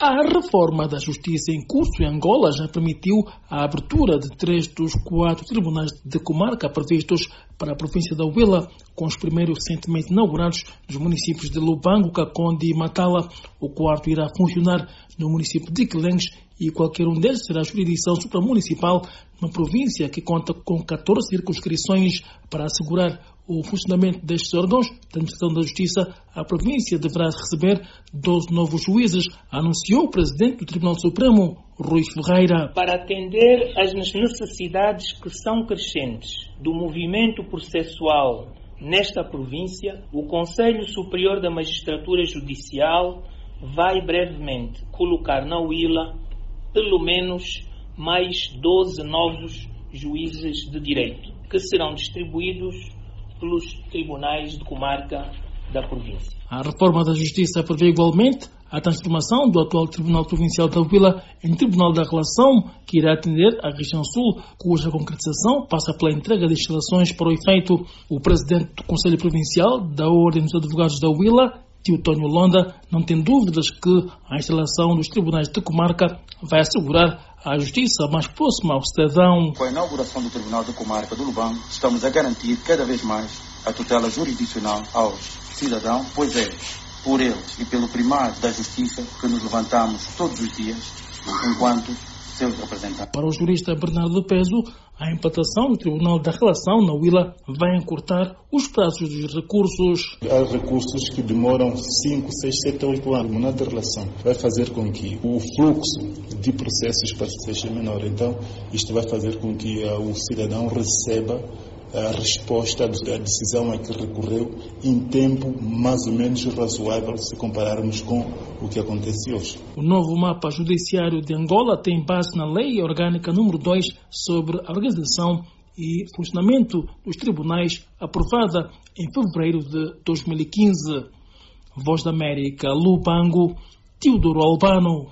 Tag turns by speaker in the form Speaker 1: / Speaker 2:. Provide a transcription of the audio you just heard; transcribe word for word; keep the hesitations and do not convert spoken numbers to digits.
Speaker 1: A reforma da justiça em curso em Angola já permitiu a abertura de três dos quatro tribunais de comarca previstos para a província da Huila, com os primeiros recentemente inaugurados nos municípios de Lubango, Caconde e Matala. O quarto irá funcionar no município de Quelengues e qualquer um deles será jurisdição supramunicipal, numa província que conta com catorze circunscrições. Para assegurar o funcionamento destes órgãos da administração da justiça, a província deverá receber doze novos juízes, anunciou o presidente do Tribunal Supremo, Rui Ferreira.
Speaker 2: Para atender às necessidades que são crescentes do movimento processual nesta província, o Conselho Superior da Magistratura Judicial vai brevemente colocar na Huila pelo menos mais doze novos juízes de direito, que serão distribuídos pelos tribunais de comarca da província.
Speaker 1: A reforma da Justiça prevê igualmente a transformação do atual Tribunal Provincial da Huila em Tribunal da Relação, que irá atender a região sul, cuja concretização passa pela entrega de instalações para o efeito. O presidente do Conselho Provincial da Ordem dos Advogados da Huila, Teotónio Londa, não tem dúvidas que a instalação dos tribunais de comarca vai assegurar a justiça mais próxima ao cidadão.
Speaker 3: Com a inauguração do Tribunal de Comarca do Lubango, estamos a garantir cada vez mais a tutela jurisdicional aos cidadãos, pois é por eles e pelo primário da justiça que nos levantamos todos os dias enquanto seus representantes.
Speaker 1: Para o jurista Bernardo Peso, a implantação do Tribunal da Relação na Huila vai encurtar os prazos dos recursos.
Speaker 4: Há recursos que demoram cinco, seis, sete, oito anos. O Tribunal da Relação vai fazer com que o fluxo de processos seja menor. Então, isto vai fazer com que uh, o cidadão receba a resposta da decisão a que recorreu em tempo mais ou menos razoável se compararmos com o que acontece hoje.
Speaker 1: O novo mapa judiciário de Angola tem base na Lei Orgânica número dois sobre a organização e funcionamento dos tribunais, aprovada em fevereiro de dois mil e quinze. Voz da América, Lubango, Teodoro Albano.